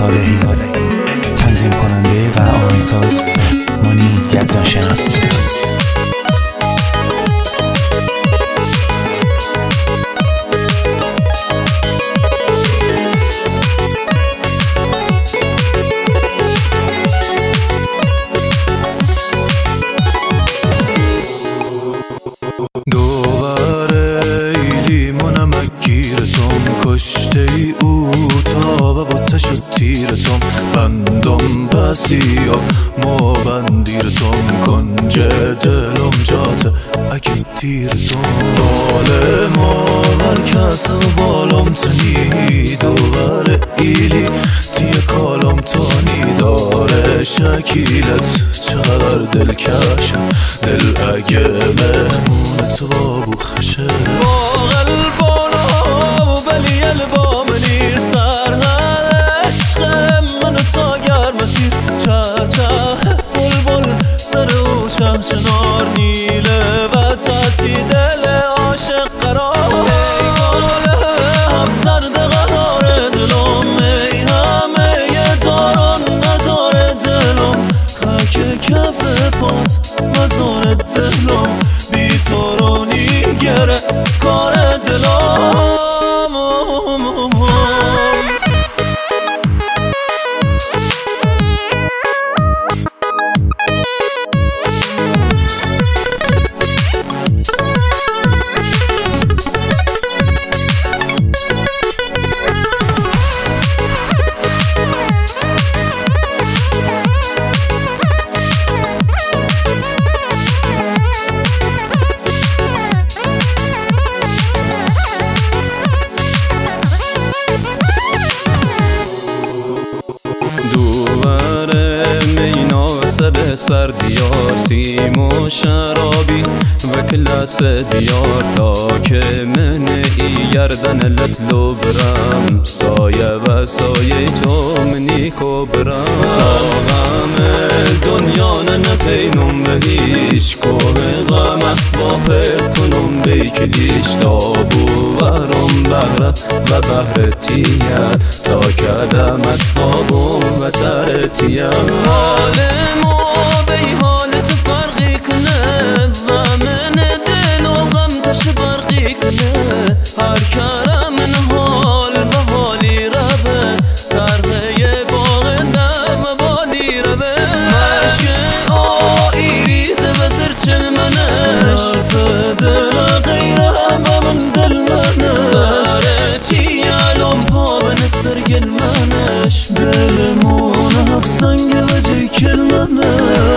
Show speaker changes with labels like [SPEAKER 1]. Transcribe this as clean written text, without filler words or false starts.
[SPEAKER 1] صالحی، تنظیم کننده و آهنگساز مانی یزدانشناس.
[SPEAKER 2] دوباره ایلیم و نمکگیرتم، کشته ای او تا و آتش و تیرتم، بندم بسیا ما بندیرتم، کنج دلم جاته اگه دیرتم، بال ما برکس و بالم تنی، دوباره ایلی تیه کالم تانی داره، شکیلت چقدر دلکشه، دل اگه مهمون تو بابو خشه، با قلبانا و بلی البا منیر سر عشق من تا گر مسیر، چه چه بل بل سر او چه شنار نیله و تاسی دل عاشق قرار، ای گاله هم زرد قرار دلم، ای همه یه داران نداره دلم، خاک کف پات مزار دلم، بی تو رو نیگره کار دلم. به سر دیار سیم و شرابی و کلاس بیار، تا که من ای گردن لطلو برم، سایه و سایه تو منی کو برم، ساغم دنیا نپینم به هیچ کوه غمت با پر کنم بیکلیش، تابو ورم بهره و بهره تیت، تا کلم اصحابم و ترتیت، بی حال تو فرقی کنه و من دل و غم تش برقی کنه، هر کرم من حال به حالی ربه، ترغه باغ نم بالی ربه، مشک آئی ریزه و سرچل منش، حرف دل غیره و من دل منش، سرتی علم پا به نسرگل منش، دلمون هفت سنگ و جیکل منش.